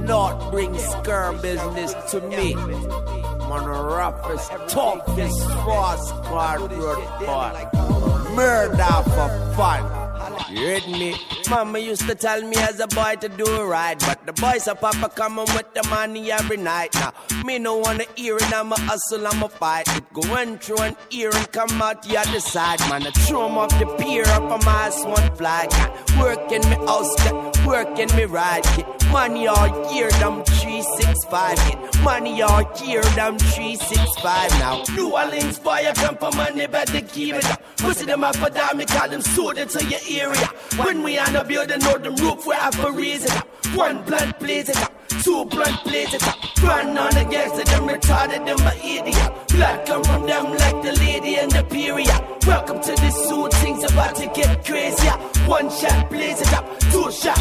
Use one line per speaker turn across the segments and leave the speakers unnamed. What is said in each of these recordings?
not bring scare business to me. Man, roughest, toughest, fast card road boy. Murder for fun. You heard me? Mama used to tell me as a boy to do right, but the boys of Papa coming with the money every night. Now, me no wanna hear it, I'm a hustle, I'm a fight. It going through an ear and come out the other side. Man, I throw 'em off the pier up on my ass one flag. Working me house, working me ride. Money all year, them 365. Money all year, them 365. Now, New Orleans boy, I come for money, better keep it up. Pussy them up for damn, me call them sold into your area. When we on the building, know them roof, we have to raise it up. One blunt blaze it up, two blunt blaze it up. Run on the gas to them retarded, them a idiot. Blood come from them like the lady in the period. Welcome to the zoo, things about to get crazy. One shot blaze it up, two shot,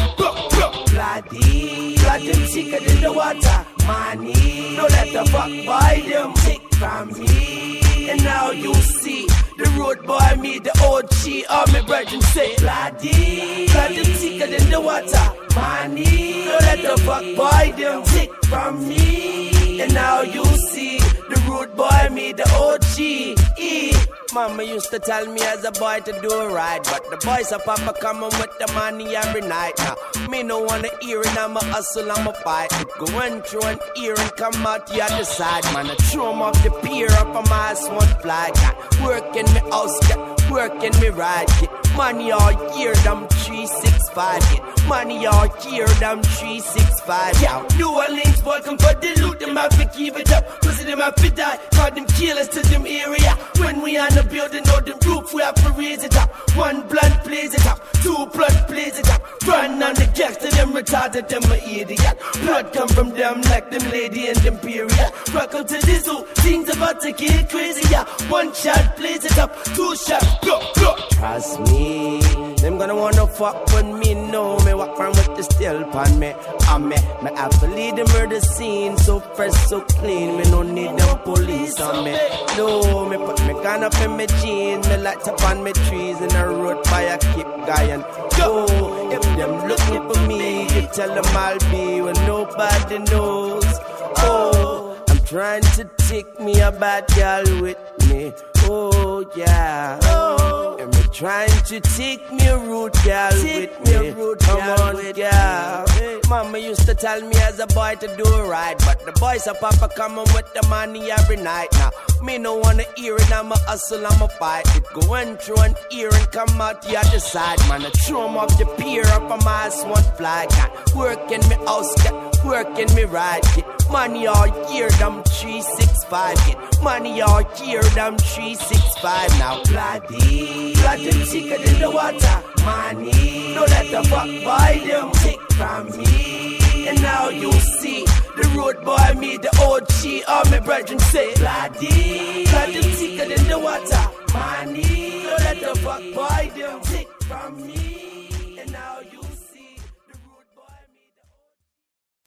bloody. Blood them thicker than the water. Money, don't let the fuck buy them. Take from me, and now you see the road boy, me, the OG, all my brethren say bloody. Blood them thicker than the water. Money, don't let the fuck buy them. Take from me, and now you see the road boy, me, the OG. Mama used to tell me as a boy to do right, but the boys of Papa coming with the money every night. Now, me no wanna hear it, I'm a hustle, I'm a fight. It going through an ear and come out the other side. Man, I throw 'em off the pier up on my ass one flag. Working me house, working me ride. Money all year, them 365. Money all year, them 365. Yeah, New Orleans boy come for the loot, them have to keep it up. Pussy them have to die, call them killers to them area. When we on the building, know them roof, we have to raise it up. One blunt blaze it up, two blunt blaze it up. Run on the gas to them retarded, them a idiot. Blood come from them like them lady in them period. Welcome to the zoo, things about to get crazy. Yeah, one shot blaze it up, two shot, go. Trust me, them gonna wanna fuck with me, know me. Walk from with the steel pan me. Me have to lead the murder scene, so fresh, so clean. Me no need them police on me. No, me put me gun up in me jeans, me light up on me trees in the road by a keep guy and go. If them looking for me, you tell them I'll be when nobody knows. Oh, I'm trying to take me a bad girl with me. Oh yeah. And me trying to take me a rude girl with me. Come on, girl. Mama used to tell me as a boy to do right, but the boys of Papa coming with the money every night. Now, me no wanna hear it, I'm a hustle, I'm a fight. It going through an ear and come out the other side. Man, I throw 'em off the pier up on my ass one flag. Working me house, working me ride. Money all year, them 365. Money all year, them 365. Now, bloody, blood them thicker than the water. Money, don't let the fuck buy them. Take from me, and now you see the road boy, me, the OG, all my brethren say bloody, blood them thicker than the water. Money, don't let the fuck buy them. Take from me.